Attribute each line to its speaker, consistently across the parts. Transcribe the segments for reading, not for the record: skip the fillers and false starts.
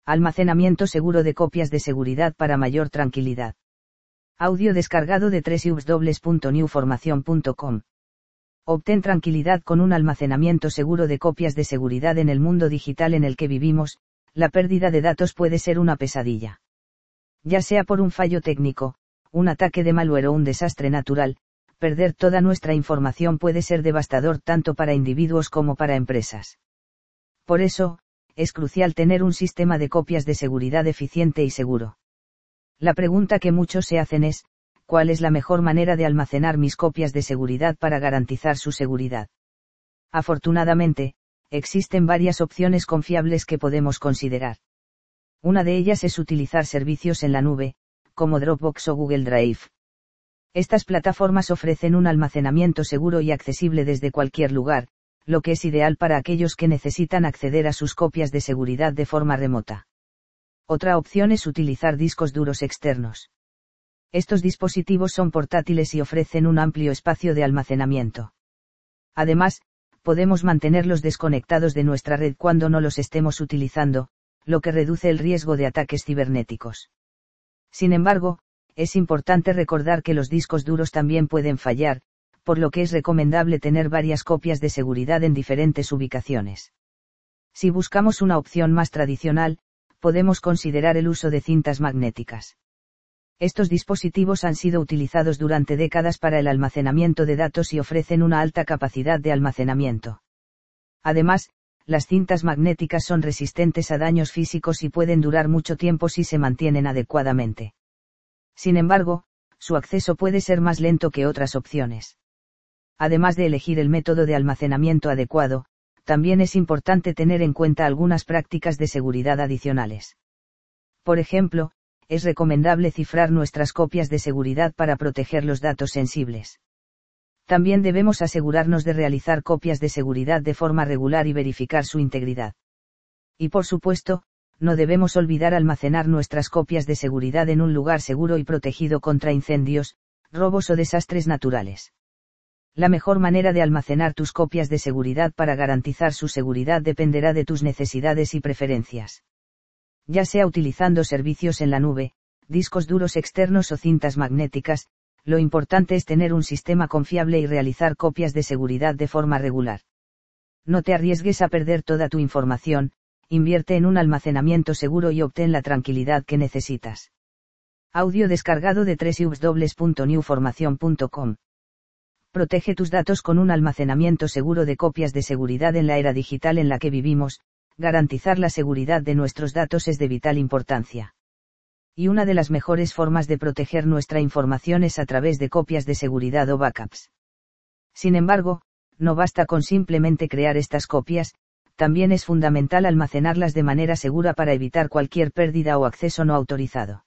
Speaker 1: Almacenamiento seguro de copias de seguridad para mayor tranquilidad. Audio descargado de www.newformacion.com. Obtén tranquilidad con un almacenamiento seguro de copias de seguridad. En el mundo digital en el que vivimos, la pérdida de datos puede ser una pesadilla. Ya sea por un fallo técnico, un ataque de malware o un desastre natural, perder toda nuestra información puede ser devastador tanto para individuos como para empresas. Por eso, es crucial tener un sistema de copias de seguridad eficiente y seguro. La pregunta que muchos se hacen es, ¿cuál es la mejor manera de almacenar mis copias de seguridad para garantizar su seguridad? Afortunadamente, existen varias opciones confiables que podemos considerar. Una de ellas es utilizar servicios en la nube, como Dropbox o Google Drive. Estas plataformas ofrecen un almacenamiento seguro y accesible desde cualquier lugar, lo que es ideal para aquellos que necesitan acceder a sus copias de seguridad de forma remota. Otra opción es utilizar discos duros externos. Estos dispositivos son portátiles y ofrecen un amplio espacio de almacenamiento. Además, podemos mantenerlos desconectados de nuestra red cuando no los estemos utilizando, lo que reduce el riesgo de ataques cibernéticos. Sin embargo, es importante recordar que los discos duros también pueden fallar, por lo que es recomendable tener varias copias de seguridad en diferentes ubicaciones. Si buscamos una opción más tradicional, podemos considerar el uso de cintas magnéticas. Estos dispositivos han sido utilizados durante décadas para el almacenamiento de datos y ofrecen una alta capacidad de almacenamiento. Además, las cintas magnéticas son resistentes a daños físicos y pueden durar mucho tiempo si se mantienen adecuadamente. Sin embargo, su acceso puede ser más lento que otras opciones. Además de elegir el método de almacenamiento adecuado, también es importante tener en cuenta algunas prácticas de seguridad adicionales. Por ejemplo, es recomendable cifrar nuestras copias de seguridad para proteger los datos sensibles. También debemos asegurarnos de realizar copias de seguridad de forma regular y verificar su integridad. Y por supuesto, no debemos olvidar almacenar nuestras copias de seguridad en un lugar seguro y protegido contra incendios, robos o desastres naturales. La mejor manera de almacenar tus copias de seguridad para garantizar su seguridad dependerá de tus necesidades y preferencias. Ya sea utilizando servicios en la nube, discos duros externos o cintas magnéticas, lo importante es tener un sistema confiable y realizar copias de seguridad de forma regular. No te arriesgues a perder toda tu información, invierte en un almacenamiento seguro y obtén la tranquilidad que necesitas. Audio descargado de www.newformacion.com. Protege tus datos con un almacenamiento seguro de copias de seguridad. En la era digital en la que vivimos, garantizar la seguridad de nuestros datos es de vital importancia. Y una de las mejores formas de proteger nuestra información es a través de copias de seguridad o backups. Sin embargo, no basta con simplemente crear estas copias, también es fundamental almacenarlas de manera segura para evitar cualquier pérdida o acceso no autorizado.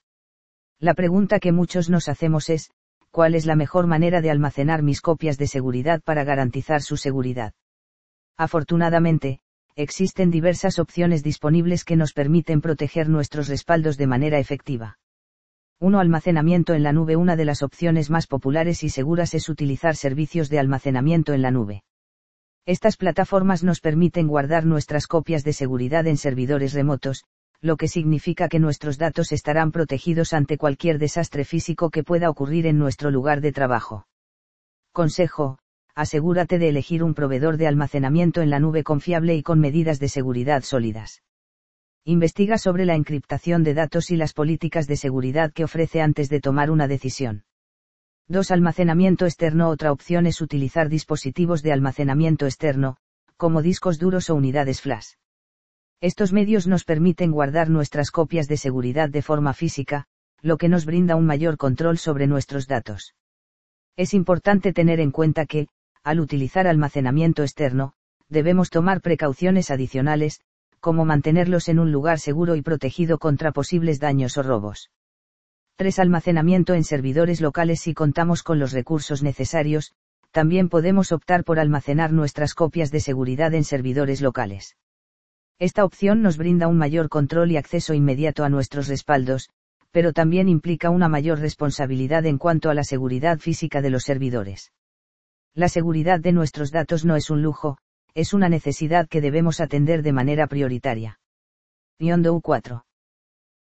Speaker 1: La pregunta que muchos nos hacemos es, ¿cuál es la mejor manera de almacenar mis copias de seguridad para garantizar su seguridad? Afortunadamente, existen diversas opciones disponibles que nos permiten proteger nuestros respaldos de manera efectiva. 1. Almacenamiento en la nube. Una de las opciones más populares y seguras es utilizar servicios de almacenamiento en la nube. Estas plataformas nos permiten guardar nuestras copias de seguridad en servidores remotos, lo que significa que nuestros datos estarán protegidos ante cualquier desastre físico que pueda ocurrir en nuestro lugar de trabajo. Consejo: asegúrate de elegir un proveedor de almacenamiento en la nube confiable y con medidas de seguridad sólidas. Investiga sobre la encriptación de datos y las políticas de seguridad que ofrece antes de tomar una decisión. 2. Almacenamiento externo. Otra opción es utilizar dispositivos de almacenamiento externo, como discos duros o unidades flash. Estos medios nos permiten guardar nuestras copias de seguridad de forma física, lo que nos brinda un mayor control sobre nuestros datos. Es importante tener en cuenta que, al utilizar almacenamiento externo, debemos tomar precauciones adicionales, como mantenerlos en un lugar seguro y protegido contra posibles daños o robos. 3. Almacenamiento en servidores locales. Si contamos con los recursos necesarios, también podemos optar por almacenar nuestras copias de seguridad en servidores locales. Esta opción nos brinda un mayor control y acceso inmediato a nuestros respaldos, pero también implica una mayor responsabilidad en cuanto a la seguridad física de los servidores. La seguridad de nuestros datos no es un lujo, es una necesidad que debemos atender de manera prioritaria. Yondo U4.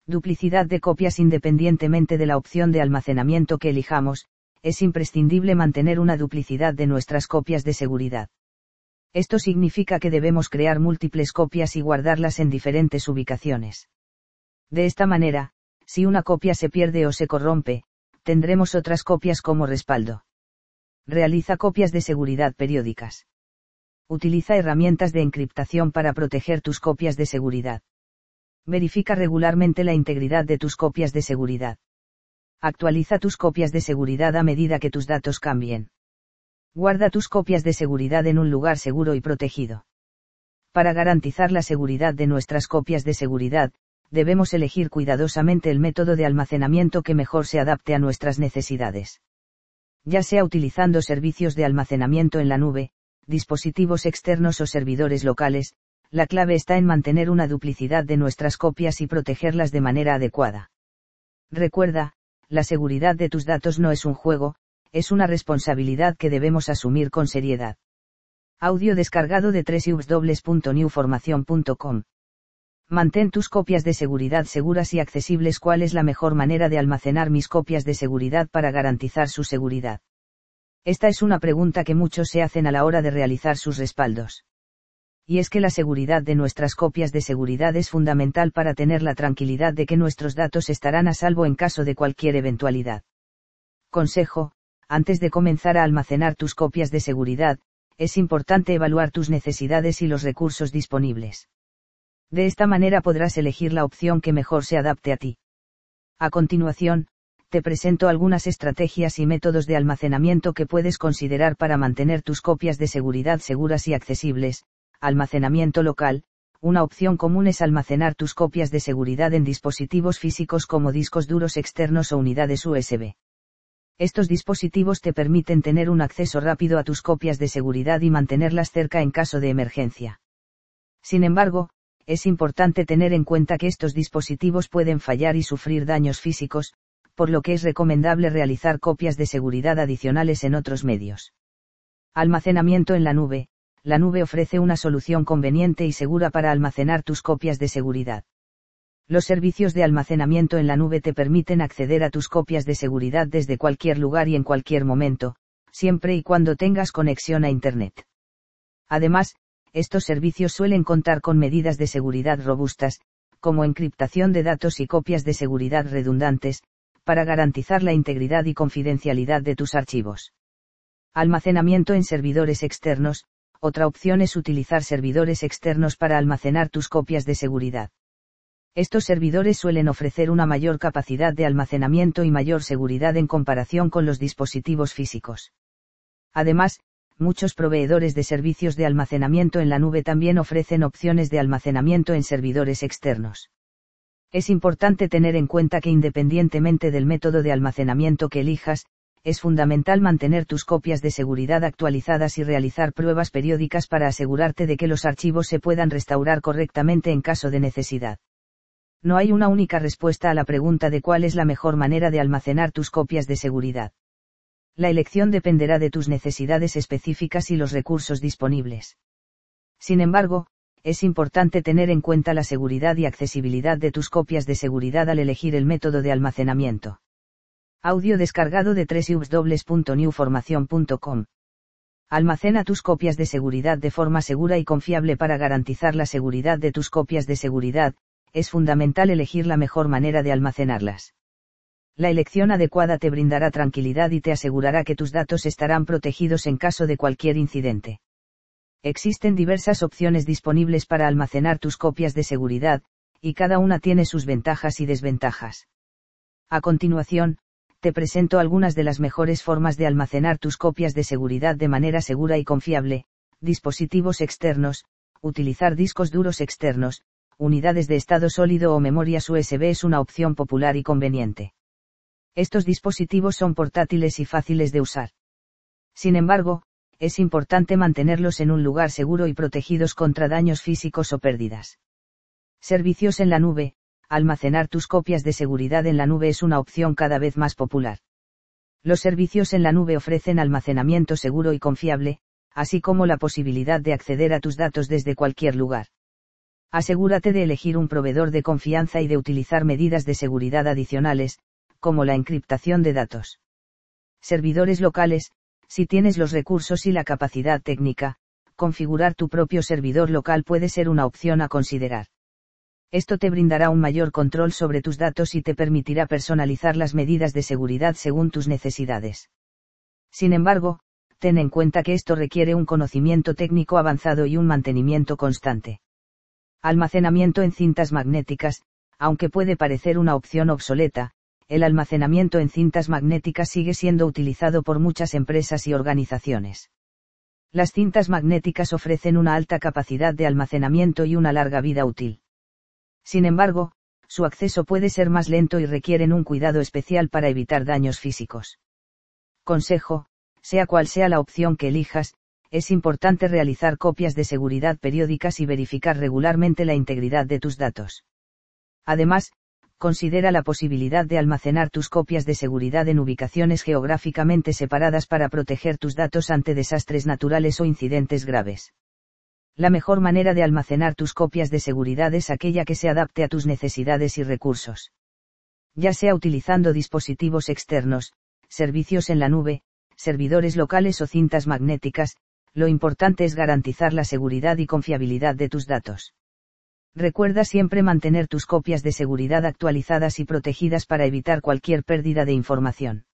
Speaker 1: Duplicidad de copias. Independientemente de la opción de almacenamiento que elijamos, es imprescindible mantener una duplicidad de nuestras copias de seguridad. Esto significa que debemos crear múltiples copias y guardarlas en diferentes ubicaciones. De esta manera, si una copia se pierde o se corrompe, tendremos otras copias como respaldo. Realiza copias de seguridad periódicas. Utiliza herramientas de encriptación para proteger tus copias de seguridad. Verifica regularmente la integridad de tus copias de seguridad. Actualiza tus copias de seguridad a medida que tus datos cambien. Guarda tus copias de seguridad en un lugar seguro y protegido. Para garantizar la seguridad de nuestras copias de seguridad, debemos elegir cuidadosamente el método de almacenamiento que mejor se adapte a nuestras necesidades. Ya sea utilizando servicios de almacenamiento en la nube, dispositivos externos o servidores locales, la clave está en mantener una duplicidad de nuestras copias y protegerlas de manera adecuada. Recuerda, la seguridad de tus datos no es un juego, es una responsabilidad que debemos asumir con seriedad. Audio descargado de www.newformation.com. Mantén tus copias de seguridad seguras y accesibles. ¿Cuál es la mejor manera de almacenar mis copias de seguridad para garantizar su seguridad? Esta es una pregunta que muchos se hacen a la hora de realizar sus respaldos. Y es que la seguridad de nuestras copias de seguridad es fundamental para tener la tranquilidad de que nuestros datos estarán a salvo en caso de cualquier eventualidad. Consejo: antes de comenzar a almacenar tus copias de seguridad, es importante evaluar tus necesidades y los recursos disponibles. De esta manera podrás elegir la opción que mejor se adapte a ti. A continuación, te presento algunas estrategias y métodos de almacenamiento que puedes considerar para mantener tus copias de seguridad seguras y accesibles. Almacenamiento local. Una opción común es almacenar tus copias de seguridad en dispositivos físicos como discos duros externos o unidades USB. Estos dispositivos te permiten tener un acceso rápido a tus copias de seguridad y mantenerlas cerca en caso de emergencia. Sin embargo, es importante tener en cuenta que estos dispositivos pueden fallar y sufrir daños físicos, por lo que es recomendable realizar copias de seguridad adicionales en otros medios. Almacenamiento en la nube. La nube ofrece una solución conveniente y segura para almacenar tus copias de seguridad. Los servicios de almacenamiento en la nube te permiten acceder a tus copias de seguridad desde cualquier lugar y en cualquier momento, siempre y cuando tengas conexión a Internet. Además, estos servicios suelen contar con medidas de seguridad robustas, como encriptación de datos y copias de seguridad redundantes, para garantizar la integridad y confidencialidad de tus archivos. Almacenamiento en servidores externos. Otra opción es utilizar servidores externos para almacenar tus copias de seguridad. Estos servidores suelen ofrecer una mayor capacidad de almacenamiento y mayor seguridad en comparación con los dispositivos físicos. Además, muchos proveedores de servicios de almacenamiento en la nube también ofrecen opciones de almacenamiento en servidores externos. Es importante tener en cuenta que independientemente del método de almacenamiento que elijas, es fundamental mantener tus copias de seguridad actualizadas y realizar pruebas periódicas para asegurarte de que los archivos se puedan restaurar correctamente en caso de necesidad. No hay una única respuesta a la pregunta de cuál es la mejor manera de almacenar tus copias de seguridad. La elección dependerá de tus necesidades específicas y los recursos disponibles. Sin embargo, es importante tener en cuenta la seguridad y accesibilidad de tus copias de seguridad al elegir el método de almacenamiento. Audio descargado de www.newformation.com. Almacena tus copias de seguridad de forma segura y confiable. Para garantizar la seguridad de tus copias de seguridad, es fundamental elegir la mejor manera de almacenarlas. La elección adecuada te brindará tranquilidad y te asegurará que tus datos estarán protegidos en caso de cualquier incidente. Existen diversas opciones disponibles para almacenar tus copias de seguridad, y cada una tiene sus ventajas y desventajas. A continuación, te presento algunas de las mejores formas de almacenar tus copias de seguridad de manera segura y confiable. Dispositivos externos. Utilizar discos duros externos, unidades de estado sólido o memorias USB es una opción popular y conveniente. Estos dispositivos son portátiles y fáciles de usar. Sin embargo, es importante mantenerlos en un lugar seguro y protegidos contra daños físicos o pérdidas. Servicios en la nube. Almacenar tus copias de seguridad en la nube es una opción cada vez más popular. Los servicios en la nube ofrecen almacenamiento seguro y confiable, así como la posibilidad de acceder a tus datos desde cualquier lugar. Asegúrate de elegir un proveedor de confianza y de utilizar medidas de seguridad adicionales, como la encriptación de datos. Servidores locales. Si tienes los recursos y la capacidad técnica, configurar tu propio servidor local puede ser una opción a considerar. Esto te brindará un mayor control sobre tus datos y te permitirá personalizar las medidas de seguridad según tus necesidades. Sin embargo, ten en cuenta que esto requiere un conocimiento técnico avanzado y un mantenimiento constante. Almacenamiento en cintas magnéticas. Aunque puede parecer una opción obsoleta, el almacenamiento en cintas magnéticas sigue siendo utilizado por muchas empresas y organizaciones. Las cintas magnéticas ofrecen una alta capacidad de almacenamiento y una larga vida útil. Sin embargo, su acceso puede ser más lento y requieren un cuidado especial para evitar daños físicos. Consejo: sea cual sea la opción que elijas, es importante realizar copias de seguridad periódicas y verificar regularmente la integridad de tus datos. Además, considera la posibilidad de almacenar tus copias de seguridad en ubicaciones geográficamente separadas para proteger tus datos ante desastres naturales o incidentes graves. La mejor manera de almacenar tus copias de seguridad es aquella que se adapte a tus necesidades y recursos. Ya sea utilizando dispositivos externos, servicios en la nube, servidores locales o cintas magnéticas, lo importante es garantizar la seguridad y confiabilidad de tus datos. Recuerda siempre mantener tus copias de seguridad actualizadas y protegidas para evitar cualquier pérdida de información.